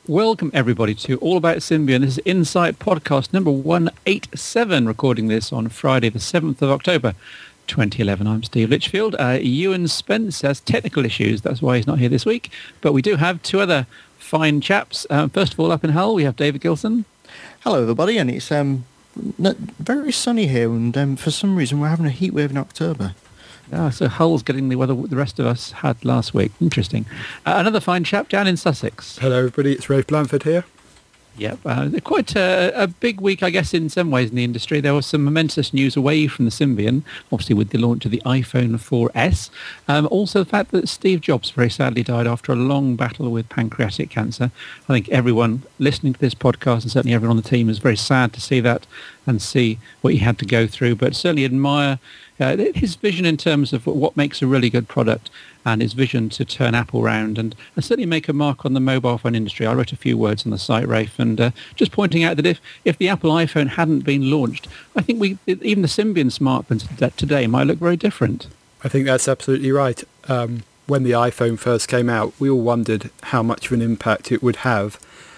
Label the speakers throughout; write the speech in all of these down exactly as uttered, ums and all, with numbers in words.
Speaker 1: Welcome everybody to All About Symbian. This is Insight Podcast number one eighty-seven, recording this on Friday the seventh of October twenty eleven. I'm Steve Litchfield. Uh, Ewan Spence has technical issues, that's why he's not here this week, but we do have two other fine chaps. Um, first of all, up in Hull, we have David Gilson.
Speaker 2: Hello everybody, and it's um, n- very sunny here, and um, for some reason we're having a heat wave in October.
Speaker 1: Ah, so Hull's getting the weather the rest of us had last week. Interesting. Uh, another fine chap down in Sussex.
Speaker 3: Hello everybody, it's Rafe Blanford here.
Speaker 1: Yep, uh, quite a, a big week, I guess, in some ways in the industry. There was some momentous news away from the Symbian, obviously with the launch of the iPhone four S. Um, also the fact that Steve Jobs very sadly died after a long battle with pancreatic cancer. I think everyone listening to this podcast, and certainly everyone on the team, is very sad to see that and see what he had to go through, but certainly admire uh, his vision in terms of what makes a really good product, and his vision to turn Apple round and, and certainly make a mark on the mobile phone industry. I wrote a few words on the site, Rafe, and uh, just pointing out that if, if the Apple iPhone hadn't been launched, I think we even the Symbian smartphones today might look very different.
Speaker 3: I think that's absolutely right. Um, when the iPhone first came out, we all wondered how much of an impact it would have.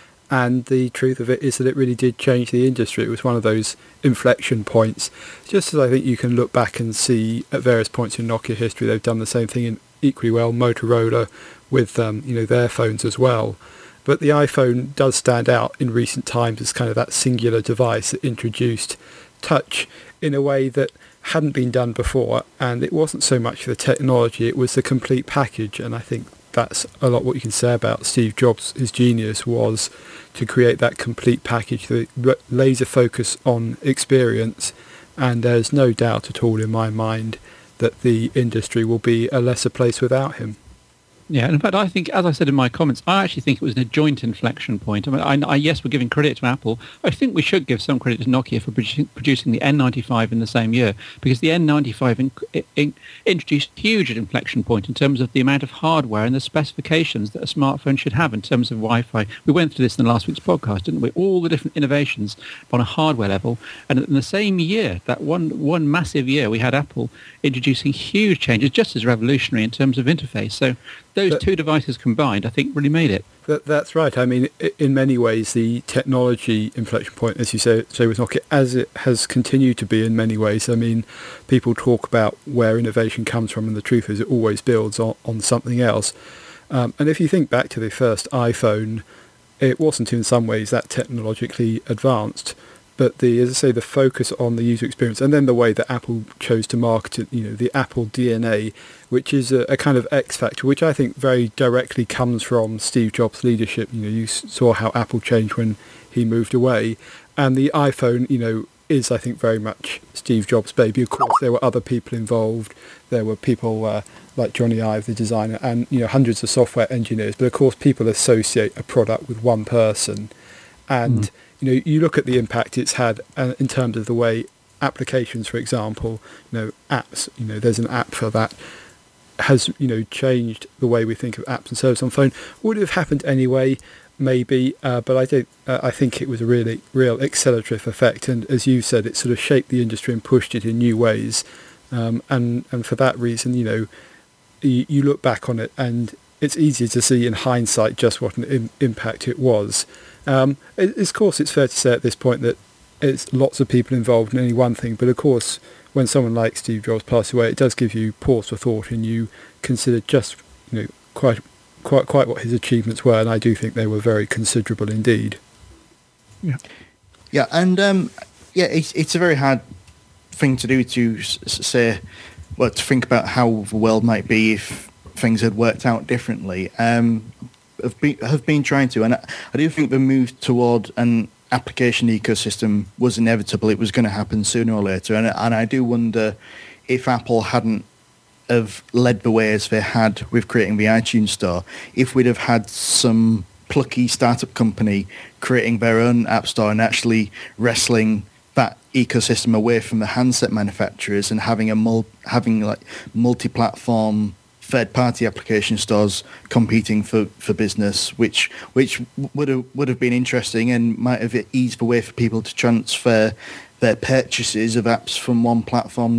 Speaker 3: And the truth of it is that it really did change the industry. It was one of those inflection points. Just as I think you can look back and see at various points in Nokia history, they've done the same thing in equally well, Motorola with um, you know their phones as well. But the iPhone does stand out in recent times as kind of that singular device that introduced touch in a way that hadn't been done before. And it wasn't so much the technology, it was the complete package. And I think that's a lot what you can say about Steve Jobs. His genius was to create that complete package, the laser focus on experience. And there's no doubt at all in my mind that the industry will be a lesser place without him.
Speaker 1: Yeah, and in fact, I think, as I said in my comments, I actually think it was a joint inflection point. I mean, I, I, yes, we're giving credit to Apple. I think we should give some credit to Nokia for producing, producing the N ninety-five in the same year, because the N ninety-five in, in, introduced a huge inflection point in terms of the amount of hardware and the specifications that a smartphone should have in terms of Wi-Fi. We went through this in the last week's podcast, didn't we? All the different innovations on a hardware level. And in the same year, that one, one massive year, we had Apple introducing huge changes, just as revolutionary in terms of interface. So those two devices combined, I think, really made it.
Speaker 3: That, that's right. I mean, in many ways, the technology inflection point, as you say, say with Nokia, as it has continued to be in many ways. I mean, people talk about where innovation comes from, and the truth is it always builds on, on something else. Um, and if you think back to the first iPhone, it wasn't in some ways that technologically advanced. But the, as I say, the focus on the user experience, and then the way that Apple chose to market it, you know, the Apple D N A, which is a, a kind of X factor, which I think very directly comes from Steve Jobs' leadership. You know, you saw how Apple changed when he moved away, and the iPhone, you know, is I think very much Steve Jobs' baby. Of course, there were other people involved. There were people uh, like Johnny Ive, the designer, and you know, hundreds of software engineers. But of course, people associate a product with one person, and mm. you know, you look at the impact it's had uh, in terms of the way applications, for example, you know, apps, you know, there's an app for that, has, you know, changed the way we think of apps and services on phone. Would it have happened anyway? Maybe, uh, but I don't. Uh, I think it was a really, real accelerative effect, and as you said, it sort of shaped the industry and pushed it in new ways. Um, and and for that reason, you know, you, you look back on it, and it's easier to see in hindsight just what an im- impact it was. Um, it, of course, it's fair to say at this point that it's lots of people involved in any one thing, but of course, when someone like Steve Jobs passes away, it does give you pause for thought, and you consider just, you know, quite. Quite, quite what his achievements were, and I do think they were very considerable indeed.
Speaker 2: Yeah, yeah, and um, yeah, it's it's a very hard thing to do to s- say, well, to think about how the world might be if things had worked out differently. Um, have been have been trying to, and I, I do think the move toward an application ecosystem was inevitable. It was going to happen sooner or later, and and I do wonder if Apple hadn't have led the way as they had with creating the iTunes Store, if we'd have had some plucky startup company creating their own app store and actually wrestling that ecosystem away from the handset manufacturers and having a mul- having like multi-platform third-party application stores competing for, for business, which which would have would have been interesting and might have eased the way for people to transfer their purchases of apps from one platform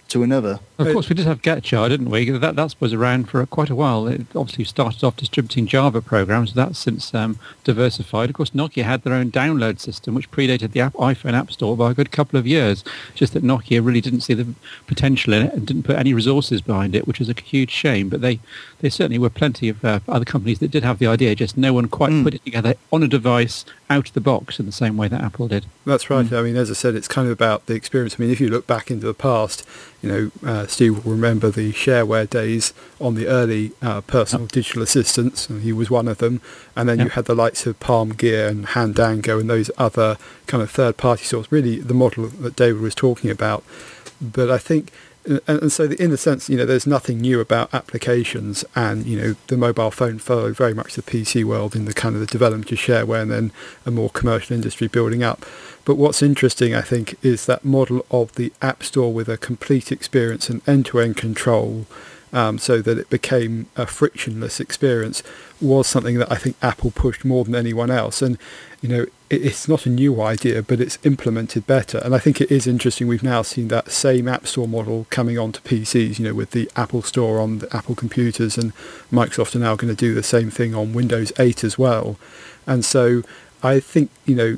Speaker 2: to another.
Speaker 1: Of course, we did have GetJar, didn't we? That that was around for quite a while. It obviously started off distributing Java programs. That's since um, diversified. Of course, Nokia had their own download system, which predated the app, iPhone App Store by a good couple of years. Just that Nokia really didn't see the potential in it and didn't put any resources behind it, which was a huge shame. But they, they certainly were plenty of uh, other companies that did have the idea, just no one quite mm. put it together on a device out of the box in the same way that Apple did.
Speaker 3: That's right. Mm. I mean, as I said, it's kind of about the experience. I mean, if you look back into the past, you know, uh, Steve will remember the shareware days on the early uh, personal oh. digital assistants, and he was one of them. And then yeah. you had the likes of Palm Gear and Handango and those other kind of third-party stores, really the model that David was talking about. But I think, and, and so in the sense, you know, there's nothing new about applications, and, you know, the mobile phone followed very much the P C world in the kind of the development of shareware and then a more commercial industry building up. But what's interesting, I think, is that model of the App Store with a complete experience and end-to-end control, um, so that it became a frictionless experience, was something that I think Apple pushed more than anyone else. And, you know, it, it's not a new idea, but it's implemented better. And I think it is interesting. We've now seen that same App Store model coming onto P Cs, you know, with the Apple Store on the Apple computers, and Microsoft are now going to do the same thing on Windows eight as well. And so I think, you know,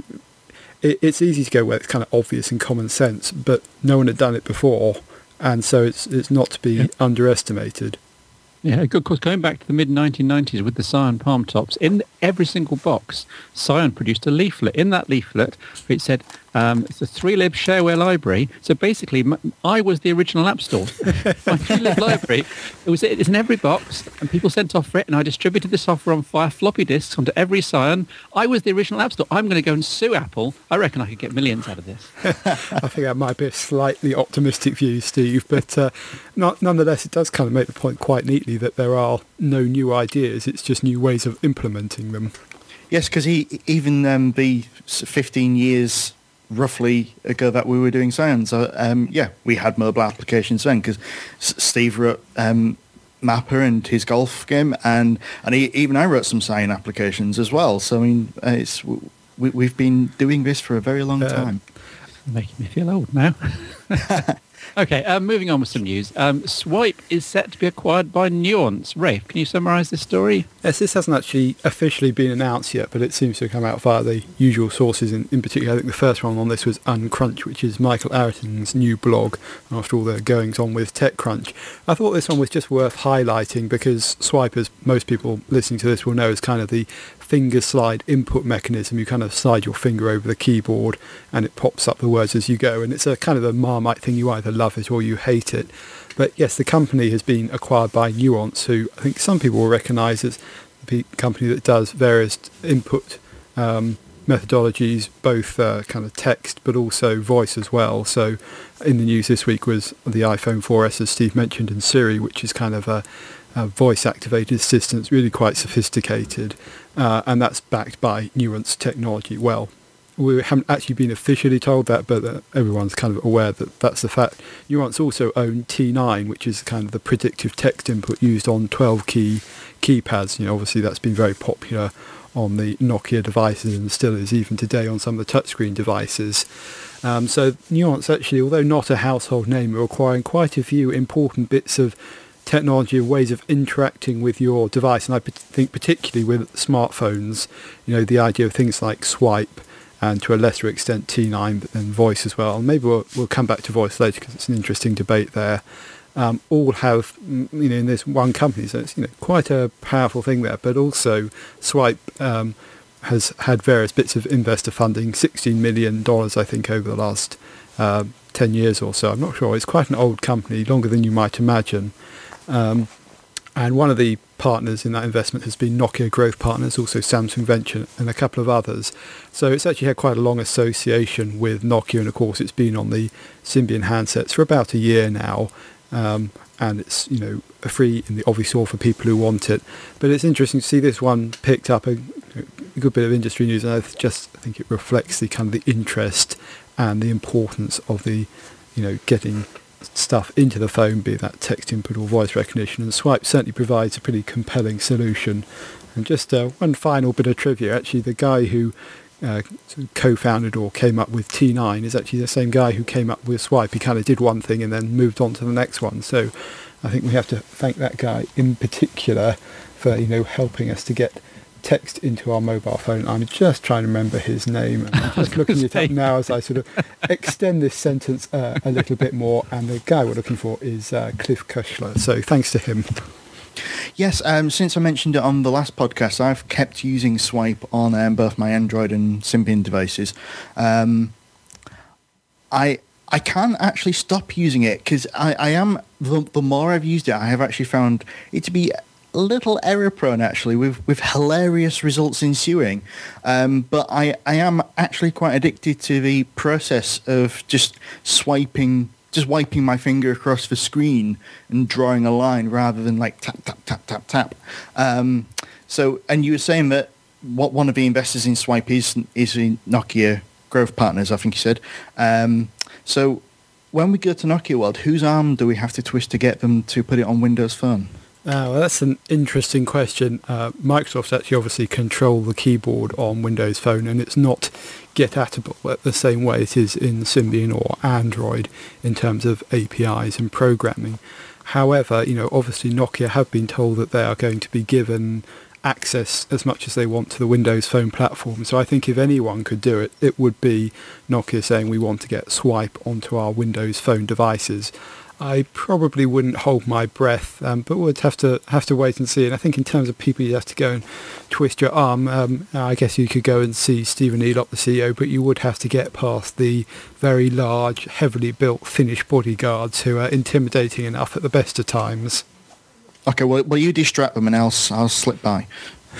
Speaker 3: it's easy to go where it's kind of obvious and common sense, but no one had done it before, and so it's it's not to be yeah. underestimated.
Speaker 1: Yeah, of course, going back to the mid nineteen nineties with the Psion Palm Tops, in every single box, Psion produced a leaflet. In that leaflet, it said, um, it's a three-lib shareware library. So basically, m- I was the original App Store. My three-lib library, it was it's in every box, and people sent off for it, and I distributed the software on via floppy disks onto every Psion. I was the original App Store. I'm going to go and sue Apple. I reckon I could get millions out of this.
Speaker 3: I think that might be a slightly optimistic view, Steve, but uh, not, nonetheless, it does kind of make the point quite neatly that there are no new ideas. It's just new ways of implementing them.
Speaker 2: Yes, because he even um, the fifteen years roughly ago that we were doing Psion, so um, yeah, we had mobile applications then, because S- Steve wrote um, Mapper and his golf game, and and he, even I wrote some Psion applications as well. So I mean, uh, it's we, we've been doing this for a very long uh, time.
Speaker 1: Making me feel old now. Okay, um, moving on with some news. Um, Swype is set to be acquired by Nuance. Rafe, can you summarise this story?
Speaker 3: Yes, this hasn't actually officially been announced yet, but it seems to have come out via the usual sources. In, in particular, I think the first one on this was Uncrunch, which is Michael Arreton's new blog, after all the goings-on with TechCrunch. I thought this one was just worth highlighting because Swype, as most people listening to this will know, is kind of the finger slide input mechanism. You kind of slide your finger over the keyboard and it pops up the words as you go, and it's a kind of a Marmite thing. You either love it or you hate it. But yes, the company has been acquired by Nuance, who I think some people will recognise as the company that does various input um, methodologies, both uh, kind of text but also voice as well. So in the news this week was the iPhone four S, as Steve mentioned, and Siri, which is kind of a, a voice-activated assistant. It's really quite sophisticated, uh, and that's backed by Nuance technology. Well, we haven't actually been officially told that, but uh, everyone's kind of aware that that's the fact. Nuance also own T nine, which is kind of the predictive text input used on twelve-key keypads. You know, obviously that's been very popular on the Nokia devices and still is even today on some of the touchscreen devices. Um, so Nuance actually, although not a household name, are acquiring quite a few important bits of technology, ways of interacting with your device, and I p- think particularly with smartphones, you know, the idea of things like Swype, and to a lesser extent T nine and voice as well. And maybe we'll, we'll come back to voice later because it's an interesting debate there. Um, all have, you know, in this one company, so it's, you know, quite a powerful thing there. But also Swype um, has had various bits of investor funding, sixteen million dollars I think over the last uh, ten years or so. I'm not sure. It's quite an old company, longer than you might imagine. Um, and one of the partners in that investment has been Nokia Growth Partners, also Samsung Venture and a couple of others. So it's actually had quite a long association with Nokia, and of course it's been on the Symbian handsets for about a year now, um, and it's, you know, free in the obvious store for people who want it. But it's interesting to see this one picked up a, a good bit of industry news, and I just think it reflects the kind of the interest and the importance of the, you know, getting stuff into the phone, be that text input or voice recognition, and Swype certainly provides a pretty compelling solution. And just uh, one final bit of trivia, actually the guy who uh, co-founded or came up with T nine is actually the same guy who came up with Swype. He kind of did one thing and then moved on to the next one. So I think we have to thank that guy in particular for, you know, helping us to get text into our mobile phone. I'm just trying to remember his name, and I'm just looking it up now as I sort of extend this sentence uh, a little bit more. And the guy we're looking for is uh, Cliff Kushler. So thanks to him.
Speaker 2: Yes, um, since I mentioned it on the last podcast, I've kept using Swype on um, both my Android and Symbian devices. Um, I I can actually stop using it because I, I am, the, the more I've used it, I have actually found it to be a little error prone actually, with, with hilarious results ensuing. Um, but I, I am actually quite addicted to the process of just swiping just wiping my finger across the screen and drawing a line rather than like tap, tap, tap, tap, tap. Um, so, and you were saying that what one of the investors in Swype is, is in Nokia Growth Partners, I think you said. Um, so when we go to Nokia World, whose arm do we have to twist to get them to put it on Windows Phone?
Speaker 3: Uh, well, that's an interesting question. Uh, Microsoft actually obviously control the keyboard on Windows Phone, and it's not get-atable the same way it is in Symbian or Android in terms of A P Is and programming. However, you know, obviously Nokia have been told that they are going to be given access as much as they want to the Windows Phone platform. So I think if anyone could do it, it would be Nokia saying we want to get Swype onto our Windows Phone devices. I probably wouldn't hold my breath, um, but would have to have to wait and see. And I think in terms of people you have to go and twist your arm, um, I guess you could go and see Stephen Elop, the C E O, but you would have to get past the very large, heavily built Finnish bodyguards who are intimidating enough at the best of times.
Speaker 2: Okay, well, well you distract them and I'll, I'll slip by.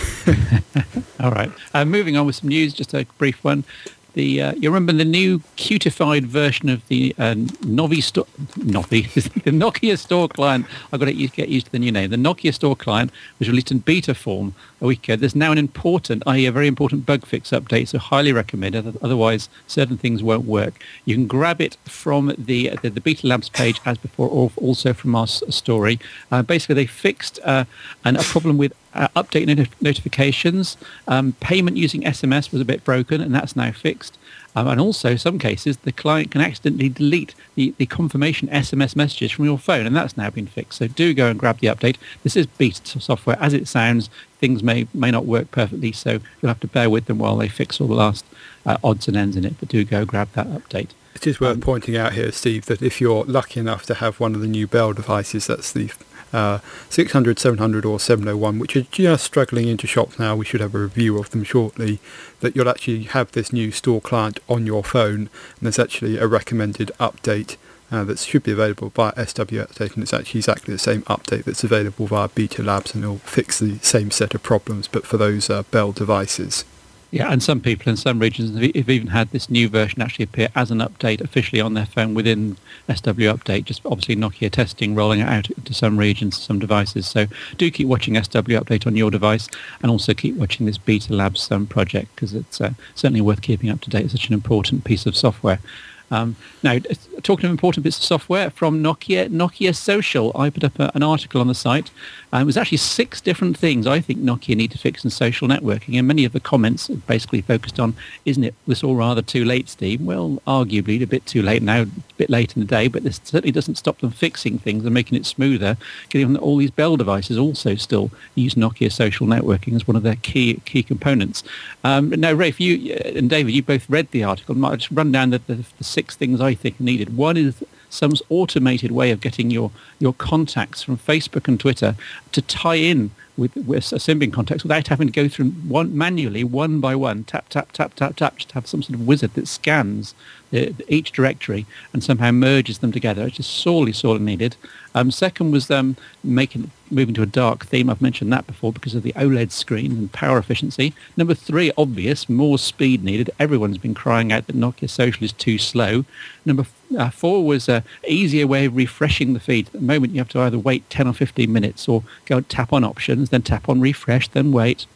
Speaker 1: All right. Uh, moving on with some news, just a brief one. The, uh, you remember the new cutified version of the uh, Novi Store, Novi, the Nokia Store client. I've got to get used to the new name. The Nokia Store client was released in beta form a week ago. There's now an important, that is a very important bug fix update, so highly recommended. Otherwise, certain things won't work. You can grab it from the the, the Beta Labs page as before, or also from our story. Uh, basically, they fixed uh, an, a problem with Uh, update not- notifications. Um, payment using S M S was a bit broken, and that's now fixed. Um, and also, some cases, the client can accidentally delete the, the confirmation S M S messages from your phone, and that's now been fixed. So do go and grab the update. This is beta software. As it sounds, things may, may not work perfectly, so you'll have to bear with them while they fix all the last uh, odds and ends in it. But do go grab that update.
Speaker 3: It is worth
Speaker 1: um,
Speaker 3: pointing out here, Steve, that if you're lucky enough to have one of the new Bell devices, that's the Uh, six hundred, seven hundred or seven oh one, which are just struggling into shops now. We should have a review of them shortly. That you'll actually have this new store client on your phone, and there's actually a recommended update uh, that should be available via S W Update, and it's actually exactly the same update that's available via Beta Labs, and it'll fix the same set of problems, but for those uh, Bell devices.
Speaker 1: Yeah, and some people in some regions have even had this new version actually appear as an update officially on their phone within S W Update, just obviously Nokia testing, rolling it out to some regions, some devices. So do keep watching S W Update on your device, and also keep watching this Beta Labs um, project, because it's uh, certainly worth keeping up to date. It's such an important piece of software. Um, now, talking of important bits of software from Nokia, Nokia Social, I put up a, an article on the site. Uh, it was actually six different things I think Nokia need to fix in social networking, and many of the comments basically focused on, isn't it this all rather too late, Steve? Well, arguably a bit too late now, a bit late in the day, but this certainly doesn't stop them fixing things and making it smoother, getting all these Bell devices also still use Nokia Social networking as one of their key key components. Um, now, Rafe, you and David, you both read the article. I might just run down the, the, the six things I think are needed. One is some automated way of getting your, your contacts from Facebook and Twitter to tie in with, with a Symbian contacts without having to go through one manually, one by one, tap, tap, tap, tap, tap, just have some sort of wizard that scans the, the, each directory and somehow merges them together. It's just sorely, sorely needed. Um, second was um, making moving to a dark theme. I've mentioned that before because of the OLED screen and power efficiency. Number three, obvious, more speed needed. Everyone's been crying out that Nokia Social is too slow. Number uh, four was an easier way of refreshing the feed. At the moment, you have to either wait ten or fifteen minutes or go and tap on options, then tap on refresh, then wait.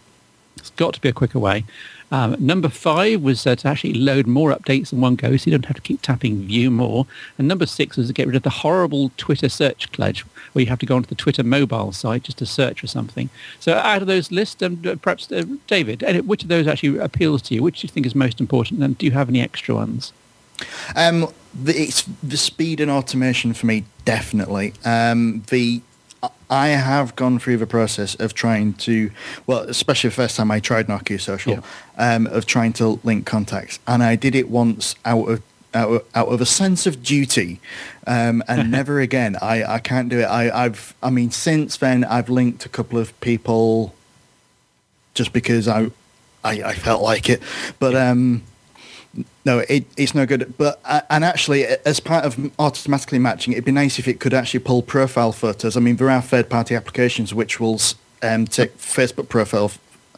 Speaker 1: It's got to be a quicker way. Um, number five was uh, to actually load more updates in one go, so you don't have to keep tapping view more. And number six was to get rid of the horrible Twitter search glitch, where you have to go onto the Twitter mobile site just to search for something. So out of those lists, um, perhaps, uh, David, which of those actually appeals to you? Which do you think is most important? And do you have any extra ones?
Speaker 2: Um, the, it's the speed and automation for me, definitely. Um, the I have gone through the process of trying to, well, especially the first time I tried Nokia Social, yeah. um, of trying to link contacts, and I did it once out of out of, out of a sense of duty, um, and never again. I, I can't do it. I, I've I mean, since then I've linked a couple of people, just because I I, I felt like it, but. Um, No, it, it's no good. But uh, and actually, as part of automatically matching, it'd be nice if it could actually pull profile photos. I mean, there are third-party applications which will um, take Facebook profile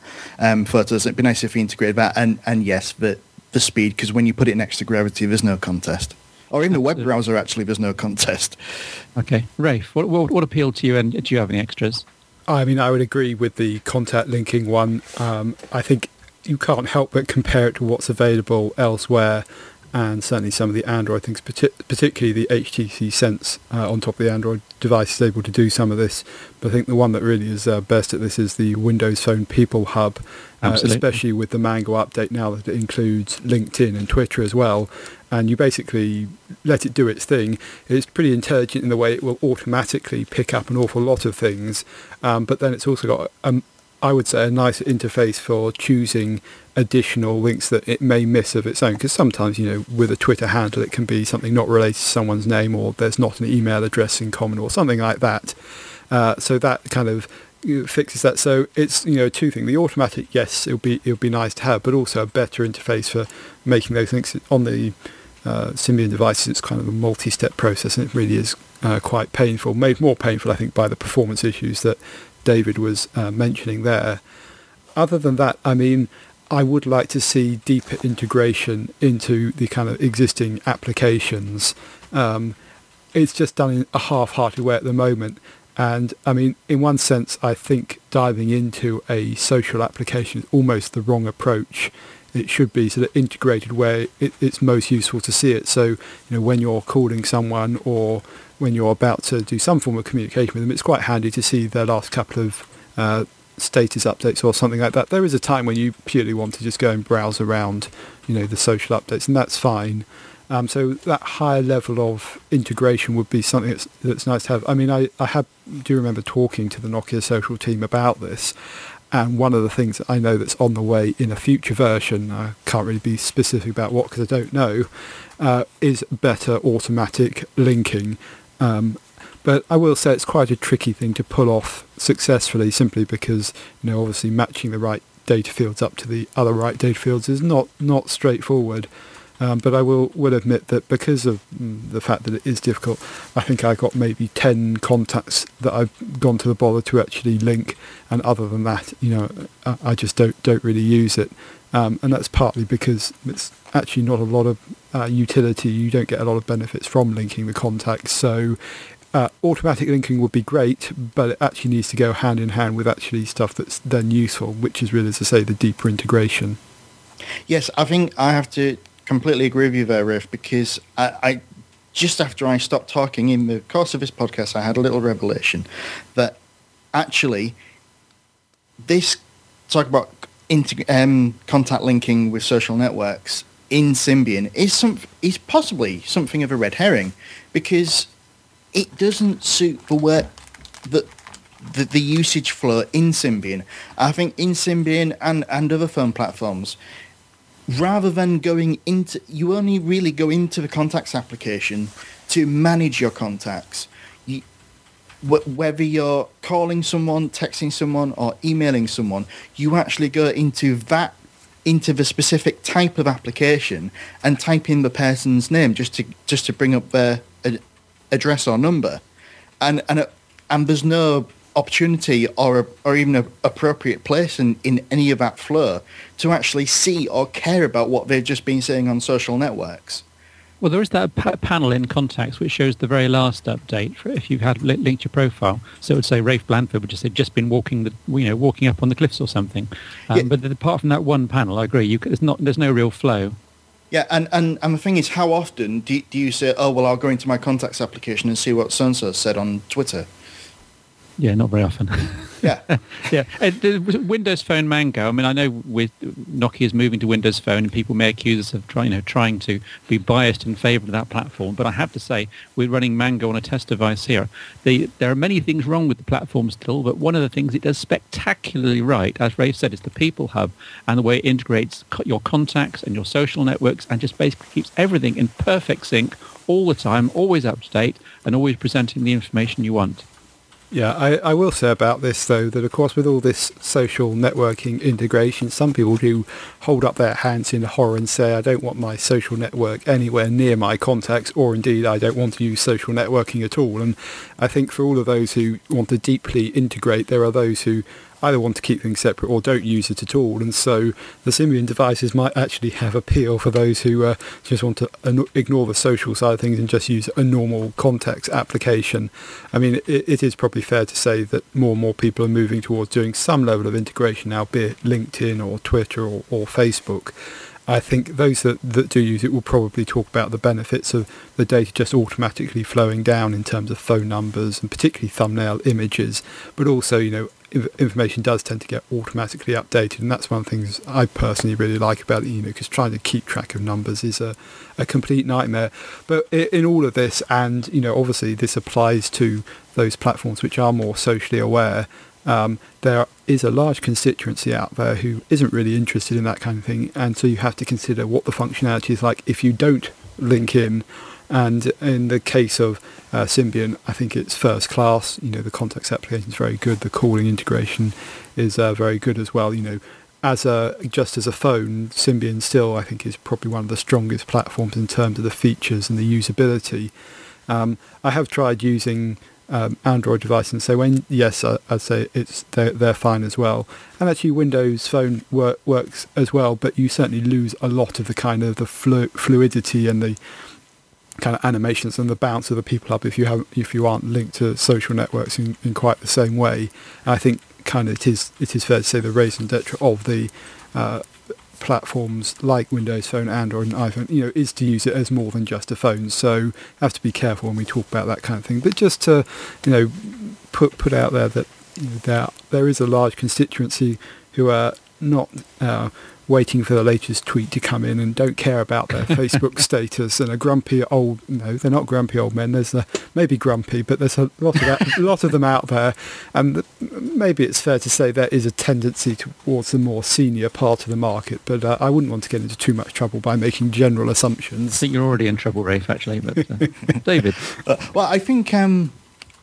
Speaker 2: um, photos. It'd be nice if we integrated that. And, and yes, the the speed, because when you put it next to Gravity, there's no contest. Or even the web browser, actually, there's no contest.
Speaker 1: Okay, Rafe, what, what what appealed to you, and do you have any extras?
Speaker 3: I mean, I would agree with the contact linking one. Um, I think you can't help but compare it to what's available elsewhere, and certainly some of the Android things, particularly the H T C Sense uh, on top of the Android device is able to do some of this. But I think the one that really is uh, best at this is the Windows Phone People Hub, uh, especially with the Mango update now that it includes LinkedIn and Twitter as well. And you basically let it do its thing. It's pretty intelligent in the way it will automatically pick up an awful lot of things, um, but then it's also got um, I would say a nice interface for choosing additional links that it may miss of its own, because sometimes, you know, with a Twitter handle it can be something not related to someone's name, or there's not an email address in common or something like that. Uh, so that kind of you know, fixes that. So it's, you know, two things. The automatic, yes, it'll be it'll be nice to have, but also a better interface for making those links on the uh, Symbian devices. It's kind of a multi-step process, and it really is uh, quite painful, made more painful, I think, by the performance issues that David was uh, mentioning there. Other than that, I mean, I would like to see deeper integration into the kind of existing applications. Um, it's just done in a half-hearted way at the moment. And I mean, in one sense, I think diving into a social application is almost the wrong approach. It should be sort of integrated where it, it's most useful to see it. So, you know, when you're calling someone or when you're about to do some form of communication with them, it's quite handy to see their last couple of uh, status updates or something like that. There is a time when you purely want to just go and browse around, you know, the social updates, and that's fine. Um, so that higher level of integration would be something that's, that's nice to have. I mean, I, I have, do remember talking to the Nokia Social team about this, and one of the things that I know that's on the way in a future version, I can't really be specific about what because I don't know, uh, is better automatic linking. Um, but I will say it's quite a tricky thing to pull off successfully, simply because, you know, obviously matching the right data fields up to the other right data fields is not, not straightforward. Um, but I will, will admit that because of mm, the fact that it is difficult, I think I got maybe ten contacts that I've gone to the bother to actually link, and other than that, you know, I, I just don't don't really use it. Um, and that's partly because it's actually not a lot of uh, utility. You don't get a lot of benefits from linking the contacts. So uh, automatic linking would be great, but it actually needs to go hand in hand with actually stuff that's then useful, which is really, as I say, the deeper integration.
Speaker 2: Yes, I think I have to completely agree with you there, Rafe, because I, I just after I stopped talking in the course of this podcast, I had a little revelation that actually this talk about integ- um, contact linking with social networks in Symbian is some is possibly something of a red herring, because it doesn't suit the work that the, the usage flow in Symbian. I think in Symbian and, and other phone platforms, rather than going into, you only really go into the contacts application to manage your contacts. You, wh- whether you're calling someone, texting someone, or emailing someone, you actually go into that, into the specific type of application and type in the person's name just to just to bring up their ad- address or number, and and uh, and there's no opportunity or or even an appropriate place in, in any of that flow to actually see or care about what they've just been saying on social networks.
Speaker 1: Well, there is that pa- panel in Contacts which shows the very last update for if you've had li- linked your profile. So it would say Rafe Blandford would just say just been walking the you know walking up on the cliffs or something. Um,
Speaker 2: Yeah.
Speaker 1: But apart from that one panel, I agree. You c- there's not there's no real flow.
Speaker 2: Yeah, and, and, and the thing is, how often do, do you say, oh, well, I'll go into my Contacts application and see what so-and-so said on Twitter?
Speaker 1: Yeah, not very often.
Speaker 2: Yeah.
Speaker 1: yeah, and the Windows Phone Mango. I mean, I know with Nokia's moving to Windows Phone, and people may accuse us of trying, you know, trying to be biased in favour of that platform. But I have to say, we're running Mango on a test device here. The, there are many things wrong with the platform still, but one of the things it does spectacularly right, as Rafe said, is the People Hub and the way it integrates co- your contacts and your social networks, and just basically keeps everything in perfect sync all the time, always up to date, and always presenting the information you want.
Speaker 3: Yeah, I, I will say about this, though, that, of course, with all this social networking integration, some people do hold up their hands in horror and say, I don't want my social network anywhere near my contacts, or indeed, I don't want to use social networking at all. And I think for all of those who want to deeply integrate, there are those who either want to keep things separate or don't use it at all. And so the Symbian devices might actually have appeal for those who uh, just want to an- ignore the social side of things and just use a normal contacts application. I mean, it, it is probably fair to say that more and more people are moving towards doing some level of integration now, be it LinkedIn or Twitter or, or Facebook. I think those that, that do use it will probably talk about the benefits of the data just automatically flowing down in terms of phone numbers and particularly thumbnail images, but also, you know, information does tend to get automatically updated, and that's one of the things I personally really like about it, you know, because trying to keep track of numbers is a, a complete nightmare. But in all of this, and, you know, obviously this applies to those platforms which are more socially aware, um, there is a large constituency out there who isn't really interested in that kind of thing, and so you have to consider what the functionality is like if you don't link in. And in the case of uh, Symbian, I think it's first class. You know, the contacts application is very good. The calling integration is uh, very good as well. You know, as a just as a phone, Symbian still, I think, is probably one of the strongest platforms in terms of the features and the usability. Um, I have tried using um, Android devices, and so when yes, I, I'd say it's they're, they're fine as well. And actually, Windows Phone work, works as well, but you certainly lose a lot of the kind of the flu- fluidity and the kind of animations and the bounce of the People Hub if you have if you aren't linked to social networks in, in quite the same way. And I think kind of it is it is fair to say the raison d'etre of the uh, platforms like Windows Phone, Android and iPhone, you know, is to use it as more than just a phone. So have to be careful when we talk about that kind of thing. But just to, you know, put put out there that, you know, there there is a large constituency who are not uh, waiting for the latest tweet to come in and don't care about their Facebook status and a grumpy old, no, they're not grumpy old men. There's a, maybe grumpy, but there's a lot of that, a lot of them out there. And maybe it's fair to say there is a tendency towards the more senior part of the market, but uh, I wouldn't want to get into too much trouble by making general assumptions.
Speaker 1: I think you're already in trouble, Rafe, actually. But uh, David?
Speaker 2: Uh, well, I think um,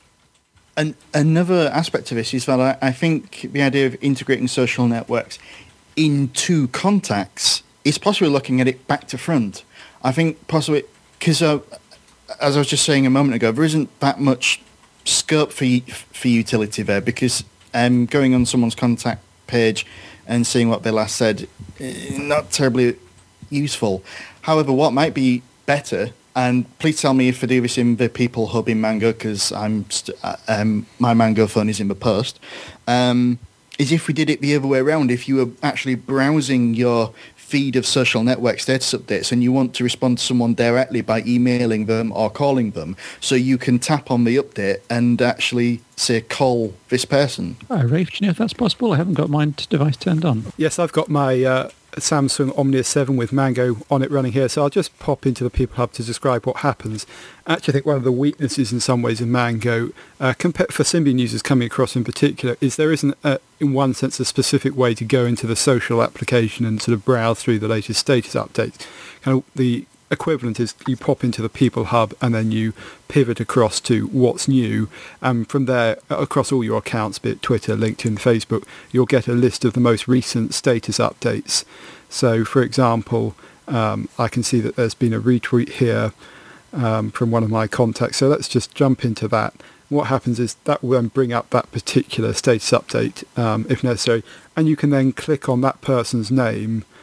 Speaker 2: an, another aspect of this is that I, I think the idea of integrating social networks into contacts is possibly looking at it back to front. I think possibly because, uh, as I was just saying a moment ago, there isn't that much scope for for utility there, because um, going on someone's contact page and seeing what they last said, not terribly useful. However, what might be better, and please tell me if I do this in the People Hub in Mango, because I'm st- uh, um, my Mango phone is in the post. Um, is if we did it the other way around, if you were actually browsing your feed of social network status updates and you want to respond to someone directly by emailing them or calling them, so you can tap on the update and actually say, call this person.
Speaker 1: Oh, Rafe, do you know if that's possible? I haven't got my device turned on.
Speaker 3: Yes, I've got my uh, Samsung Omnia seven with Mango on it running here, so I'll just pop into the People Hub to describe what happens. Actually, I think one of the weaknesses in some ways in Mango, uh, compared for Symbian users coming across in particular, is there isn't, uh, in one sense, a specific way to go into the social application and sort of browse through the latest status updates. Kind of the equivalent is you pop into the People Hub and then you pivot across to what's new, and from there, across all your accounts, be it Twitter, LinkedIn, Facebook, you'll get a list of the most recent status updates. So, for example, um, I can see that there's been a retweet here um, from one of my contacts. So let's just jump into that. What happens is that will then bring up that particular status update um, if necessary, and you can then click on that person's name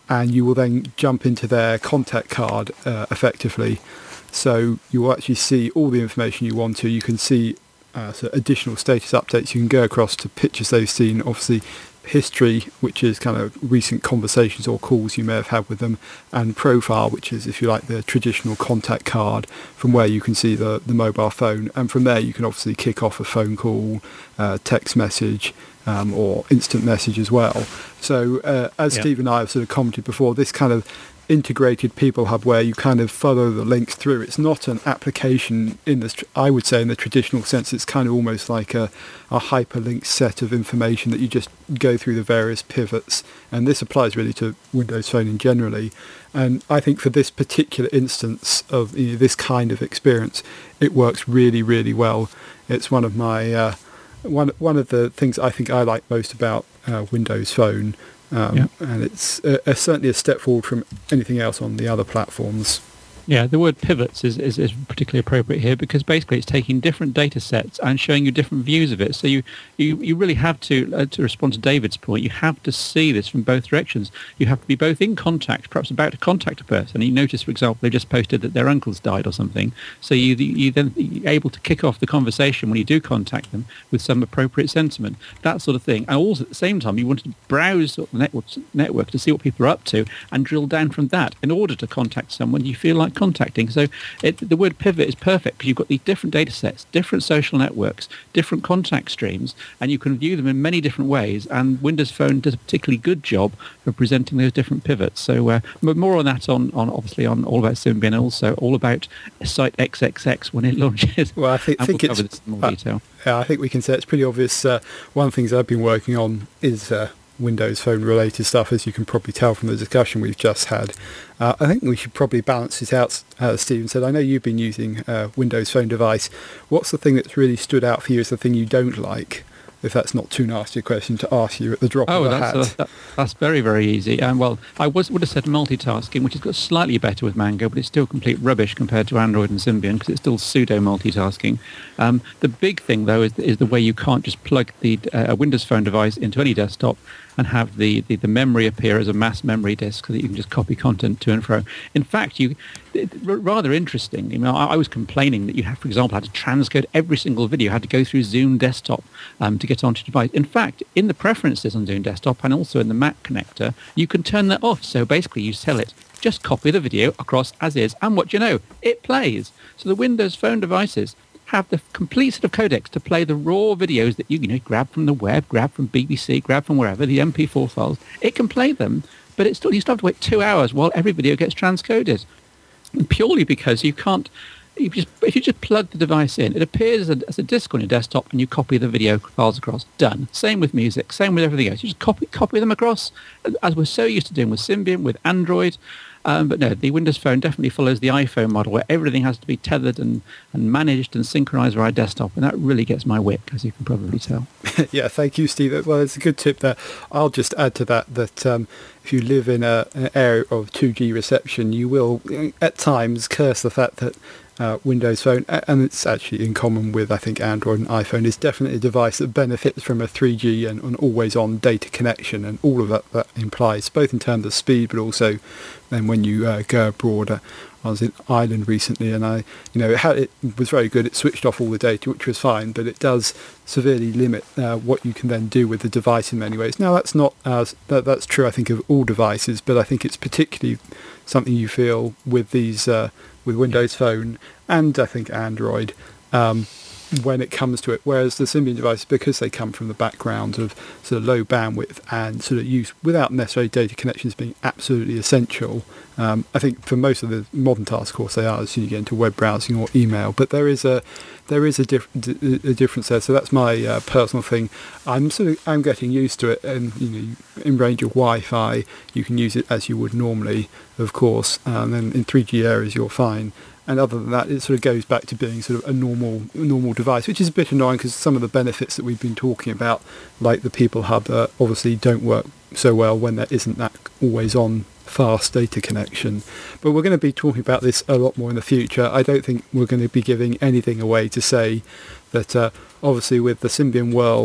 Speaker 3: and you will then jump into their contact card uh, effectively. So you will actually see all the information you want to. You can see uh, so additional status updates. You can go across to pictures they've seen, obviously history, which is kind of recent conversations or calls you may have had with them, and profile, which is, if you like, the traditional contact card from where you can see the, the mobile phone. And from there you can obviously kick off a phone call, uh, text message, um, or instant message as well. So uh, as yeah. Steve and I have sort of commented before, this kind of integrated people hub where you kind of follow the links through. It's not an application in the, I would say in the traditional sense, it's kind of almost like a, a hyperlinked set of information that you just go through the various pivots. And this applies really to Windows Phone in generally. And I think for this particular instance of you know, this kind of experience, it works really, really well. It's one of my, uh, one, one of the things I think I like most about uh, Windows Phone. Um, yeah. And it's uh, uh, certainly a step forward from anything else on the other platforms.
Speaker 1: Yeah, the word pivots is, is, is particularly appropriate here because basically it's taking different data sets and showing you different views of it. So you, you, you really have to, uh, to respond to David's point, you have to see this from both directions. You have to be both in contact, perhaps about to contact a person. And you notice, for example, they just posted that their uncle's died or something. So you, you then you're able to kick off the conversation when you do contact them with some appropriate sentiment, that sort of thing. And also at the same time, you want to browse the network, network to see what people are up to and drill down from that in order to contact someone you feel like contacting. So it, the word pivot is perfect because you've got these different data sets, different social networks, different contact streams, and you can view them in many different ways. And Windows Phone does a particularly good job of presenting those different pivots. So uh, but more on that on, on obviously on All About Symbian, and also all about Site X X X when it launches.
Speaker 3: Well, I think, think
Speaker 1: we'll
Speaker 3: it's
Speaker 1: this in more uh, detail.
Speaker 3: Yeah, I think we can say it's pretty obvious. Uh, one of the things I've been working on is uh, Windows Phone related stuff, as you can probably tell from the discussion we've just had. Uh, I think we should probably balance it out, as Stephen said. I know you've been using a Windows Phone device. What's the thing that's really stood out for you as the thing you don't like? If that's not too nasty a question to ask you at the drop
Speaker 1: oh,
Speaker 3: of a
Speaker 1: that's,
Speaker 3: hat.
Speaker 1: Uh, that, that's very, very easy. Um, well, I was, would have said multitasking, which has got slightly better with Mango, but it's still complete rubbish compared to Android and Symbian because it's still pseudo-multitasking. Um, the big thing, though, is, is the way you can't just plug the uh, Windows Phone device into any desktop and have the, the, the memory appear as a mass memory disk so that you can just copy content to and fro. In fact, you it, rather interesting. You know, I, I was complaining that you have, for example, had to transcode every single video, had to go through Zoom Desktop um, to get onto your device. In fact, in the preferences on Zoom Desktop and also in the Mac connector, you can turn that off. So basically, you tell it, just copy the video across as is, and what do you know? It plays. So the Windows Phone devices have the complete set of codecs to play the raw videos that you, you know, grab from the web, grab from B B C, grab from wherever, the M P four files. It can play them, but it's still, you still have to wait two hours while every video gets transcoded. And purely because you can't, you just, if you just plug the device in, it appears as a, as a disk on your desktop and you copy the video files across. Done. Same with music, same with everything else. You just copy copy them across, as we're so used to doing with Symbian, with Android. Um, but no, the Windows Phone definitely follows the iPhone model where everything has to be tethered and, and managed and synchronized via desktop. And that really gets my wick, as you can probably tell.
Speaker 3: Yeah, thank you, Steve. Well, it's a good tip there. I'll just add to that that um, if you live in a, an area of two G reception, you will at times curse the fact that Uh, Windows Phone, and it's actually in common with, I think, Android and iPhone, is definitely a device that benefits from a three G and an always-on data connection, and all of that, that implies, both in terms of speed, but also then when you uh, go abroad. Uh, I was in Ireland recently, and I, you know, it, had, it was very good. It switched off all the data, which was fine, but it does severely limit uh, what you can then do with the device in many ways. Now, that's not uh, that, that's true, I think, of all devices, but I think it's particularly something you feel with these. Uh, with Windows Phone and I think Android um, when it comes to it, whereas the Symbian devices, because they come from the background of sort of low bandwidth and sort of use without necessarily data connections being absolutely essential, um, I think for most of the modern tasks, of course, they are as soon as you get into web browsing or email, but there is a there is a, diff- a difference there. So that's my uh, personal thing. I'm sort of I'm getting used to it, and you know, in range of Wi-Fi, you can use it as you would normally, of course, and then in three G areas you're fine. And other than that, it sort of goes back to being sort of a normal normal device, which is a bit annoying because some of the benefits that we've been talking about, like the People Hub, uh, obviously don't work so well when there isn't that always-on fast data connection. But we're going to be talking about this a lot more in the future. I don't think we're going to be giving anything away to say that uh, obviously with the Symbian world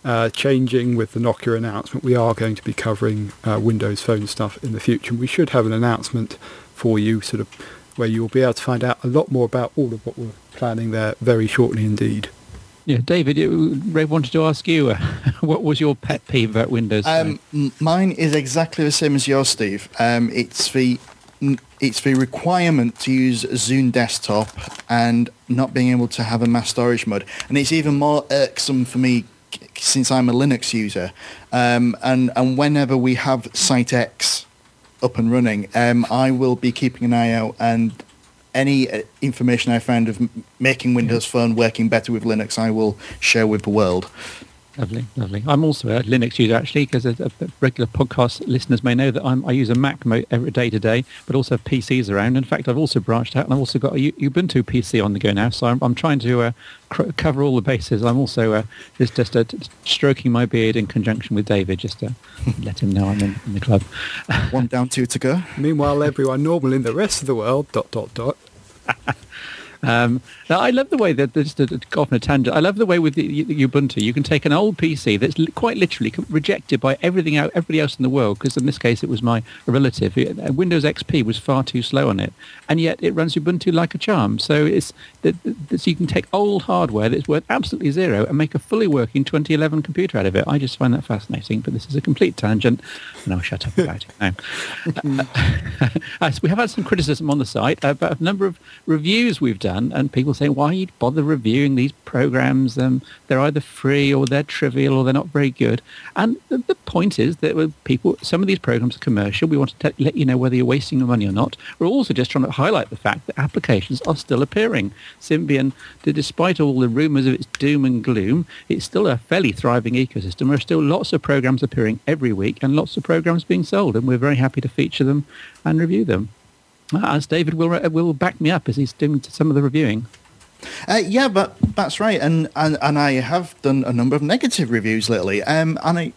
Speaker 3: uh, changing with the Nokia announcement. We are going to be covering uh, Windows Phone stuff in the future, and we should have an announcement for you sort of where you'll be able to find out a lot more about all of what we're planning there very shortly indeed.
Speaker 1: Yeah, David, Ray wanted to ask you, uh, what was your pet peeve about Windows?
Speaker 2: Um, mine is exactly the same as yours, Steve. Um, it's the it's the requirement to use Zune Desktop and not being able to have a mass storage mode. And it's even more irksome for me since I'm a Linux user. Um, and, and whenever we have Site X up and running, um, I will be keeping an eye out, and any information I find of making Windows Phone working better with Linux, I will share with the world.
Speaker 1: Lovely, lovely. I'm also a Linux user, actually, because a, a regular podcast listeners may know that I'm, I use a Mac mo- every day to day, but also have P Cs around. In fact, I've also branched out, and I've also got a U- Ubuntu P C on the go now, so I'm, I'm trying to uh, cr- cover all the bases. I'm also uh, just, just uh, stroking my beard in conjunction with David, just to let him know I'm in, in the club.
Speaker 2: One down, two to go.
Speaker 3: Meanwhile, everyone normal in the rest of the world, dot, dot, dot.
Speaker 1: Um, now I love the way that, just to go off on a tangent, I love the way with the, the Ubuntu, you can take an old P C that's li- quite literally rejected by everything out, everybody else in the world, because in this case it was my relative. It, uh, Windows X P was far too slow on it, and yet it runs Ubuntu like a charm. So it's that so you can take old hardware that's worth absolutely zero and make a fully working twenty eleven computer out of it. I just find that fascinating, but this is a complete tangent, and I'll shut up about it now. uh, so we have had some criticism on the site about a number of reviews we've done, and people saying, why you bother reviewing these programs? Um, they're either free or they're trivial or they're not very good. And the, the point is that with people, some of these programs are commercial. We want to t- let you know whether you're wasting your money or not. We're also just trying to highlight the fact that applications are still appearing. Symbian, despite all the rumours of its doom and gloom, it's still a fairly thriving ecosystem. There are still lots of programs appearing every week and lots of programs being sold, and we're very happy to feature them and review them. As David will will back me up as he's doing some of the reviewing.
Speaker 2: Uh, yeah, but that's right, and, and and I have done a number of negative reviews lately, um, and I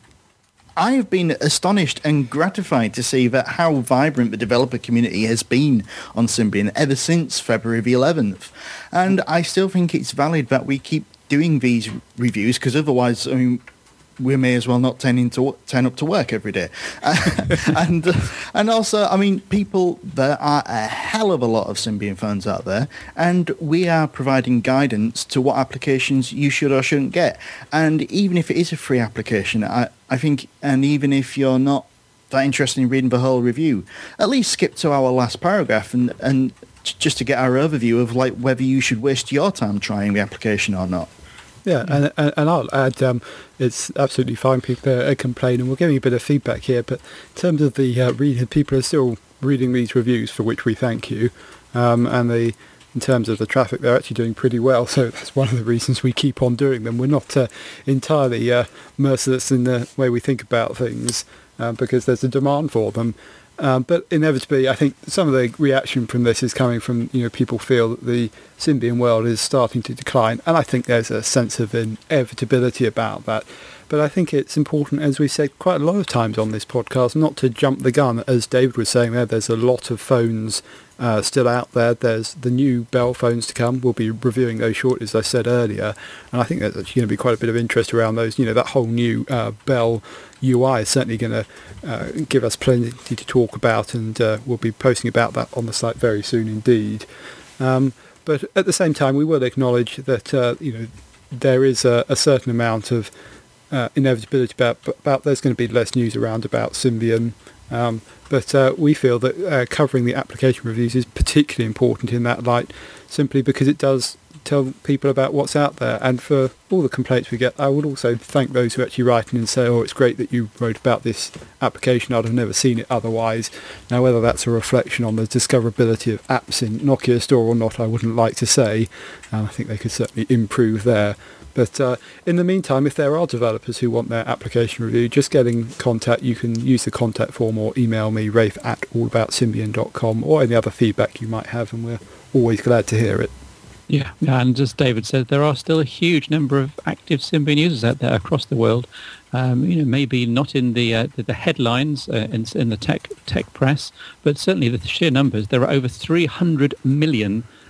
Speaker 2: I have been astonished and gratified to see that how vibrant the developer community has been on Symbian ever since February the eleventh, and I still think it's valid that we keep doing these reviews, because otherwise, I mean, we may as well not turn into turn up to work every day. Uh, and uh, and also, I mean, people, there are a hell of a lot of Symbian phones out there, and we are providing guidance to what applications you should or shouldn't get. And even if it is a free application, I, I think, and even if you're not that interested in reading the whole review, at least skip to our last paragraph and, and just to get our overview of like whether you should waste your time trying the application or not.
Speaker 3: Yeah, and, and and I'll add, um, it's absolutely fine. People are complaining. We're giving a bit of feedback here, but in terms of the uh, reading, people are still reading these reviews, for which we thank you. Um, and the in terms of the traffic, they're actually doing pretty well. So that's one of the reasons we keep on doing them. We're not uh, entirely uh, merciless in the way we think about things, uh, because there's a demand for them. Um, but inevitably, I think some of the reaction from this is coming from, you know, people feel that the Symbian world is starting to decline, and I think there's a sense of inevitability about that. But I think it's important, as we said quite a lot of times on this podcast, not to jump the gun. As David was saying there, there's a lot of phones uh, still out there. There's the new Bell phones to come. We'll be reviewing those shortly, as I said earlier. And I think there's actually going to be quite a bit of interest around those. You know, that whole new uh, Bell U I is certainly going to uh, give us plenty to talk about, and uh, we'll be posting about that on the site very soon indeed. Um, but at the same time, we will acknowledge that, uh, you know, there is a, a certain amount of Uh, inevitability about, about there's going to be less news around about Symbian, um, but uh, we feel that uh, covering the application reviews is particularly important in that light, simply because it does tell people about what's out there. And for all the complaints we get, I would also thank those who actually write in and say, oh, it's great that you wrote about this application, I'd have never seen it otherwise. Now, whether that's a reflection on the discoverability of apps in Nokia Store or not, I wouldn't like to say. uh, I think they could certainly improve there. But uh, in the meantime, if there are developers who want their application reviewed, just get in contact. You can use the contact form or email me, Rafe at allaboutSymbian dot com, or any other feedback you might have, and we're always glad to hear it.
Speaker 1: Yeah, and as David said, there are still a huge number of active Symbian users out there across the world. Um, you know, maybe not in the uh, the, the headlines uh, in, in the tech tech press, but certainly the sheer numbers. There are over three hundred million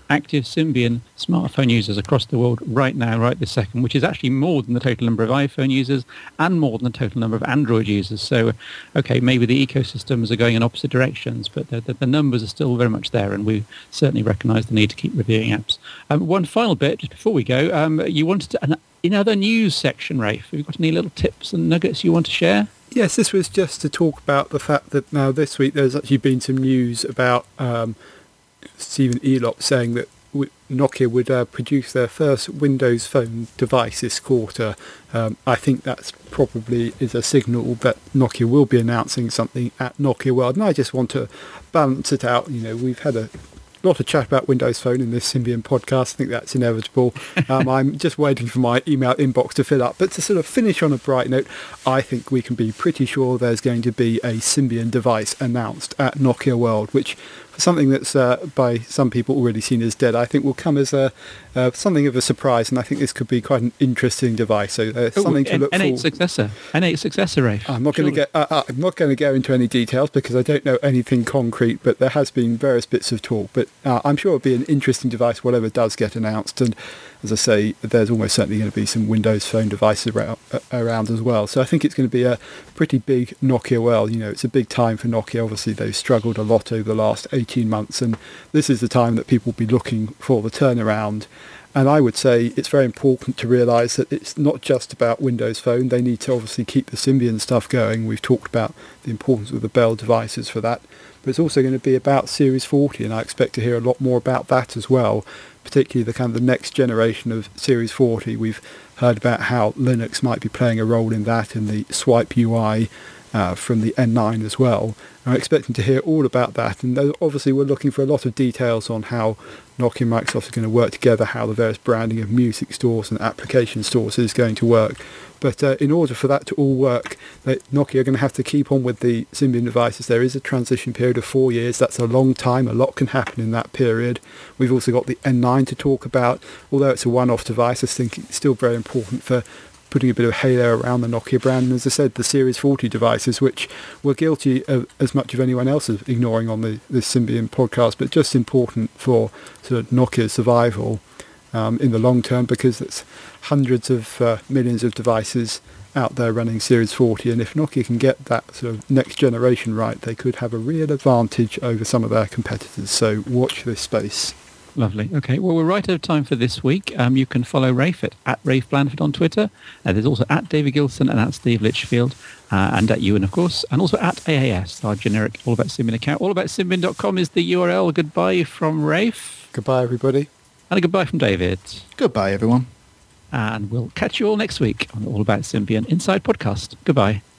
Speaker 1: active Symbian smartphone users across the world right now, right this second, which is actually more than the total number of iPhone users and more than the total number of Android users. So, okay, maybe the ecosystems are going in opposite directions, but the, the, the numbers are still very much there, and we certainly recognise the need to keep reviewing apps. Um, one final bit, just before we go, um, you wanted to, an, in other news section, Rafe, have you got any little tips and nuggets you want to share?
Speaker 3: Yes, this was just to talk about the fact that now this week there's actually been some news about um, Stephen Elop saying that w- Nokia would uh, produce their first Windows Phone device this quarter. Um, I think that's probably is a signal that Nokia will be announcing something at Nokia World, and I just want to balance it out. You know, we've had a lot of chat about Windows Phone in this Symbian podcast. I think that's inevitable. Um, I'm just waiting for my email inbox to fill up. But to sort of finish on a bright note, I think we can be pretty sure there's going to be a Symbian device announced at Nokia World, which for something that's uh, by some people already seen as dead, I think will come as a uh, something of a surprise, and I think this could be quite an interesting device. So uh,
Speaker 1: oh,
Speaker 3: something to look for.
Speaker 1: N eight successor, N eight successor, Rafe.
Speaker 3: I'm not going to get. Uh, uh, I'm not going to go into any details because I don't know anything concrete. But there has been various bits of talk. But uh, I'm sure it'll be an interesting device, whatever does get announced. And as I say, there's almost certainly going to be some Windows Phone devices around, uh, around as well. So I think it's going to be a pretty big Nokia World. You know, it's a big time for Nokia. Obviously, they've struggled a lot over the last eighteen months, and this is the time that people will be looking for the turnaround. And I would say it's very important to realise that it's not just about Windows Phone. They need to obviously keep the Symbian stuff going. We've talked about the importance of the Bell devices for that. But it's also going to be about Series forty, and I expect to hear a lot more about that as well, particularly the kind of the next generation of Series forty. We've heard about how Linux might be playing a role in that, in the Swipe U I uh, from the N nine as well. I'm expecting to hear all about that, and obviously we're looking for a lot of details on how Nokia and Microsoft are going to work together, how the various branding of music stores and application stores is going to work. But uh, in order for that to all work, that Nokia are going to have to keep on with the Symbian devices. There is a transition period of four years. That's a long time. A lot can happen in that period. We've also got the N nine to talk about. Although it's a one-off device, I think it's still very important for putting a bit of halo around the Nokia brand. And as I said, the Series forty devices, which we're guilty of as much of anyone else of ignoring on the, the Symbian podcast, but just important for sort of Nokia's survival um, in the long term, because it's hundreds of uh, millions of devices out there running Series forty, and if Nokia can get that sort of next generation right, they could have a real advantage over some of their competitors. So watch this space.
Speaker 1: Lovely. Okay, well, we're right out of time for this week. Um, you can follow Rafe at, at Rafe Blandford on Twitter. Uh, there's also at David Gilson and at Steve Litchfield, uh, and at Ewan, of course, and also at A A S, our generic All About Symbian account. all about symbian dot com is the U R L. Goodbye from Rafe.
Speaker 3: Goodbye, everybody.
Speaker 1: And a goodbye from David.
Speaker 2: Goodbye, everyone.
Speaker 1: And we'll catch you all next week on the All About Symbian Inside podcast. Goodbye.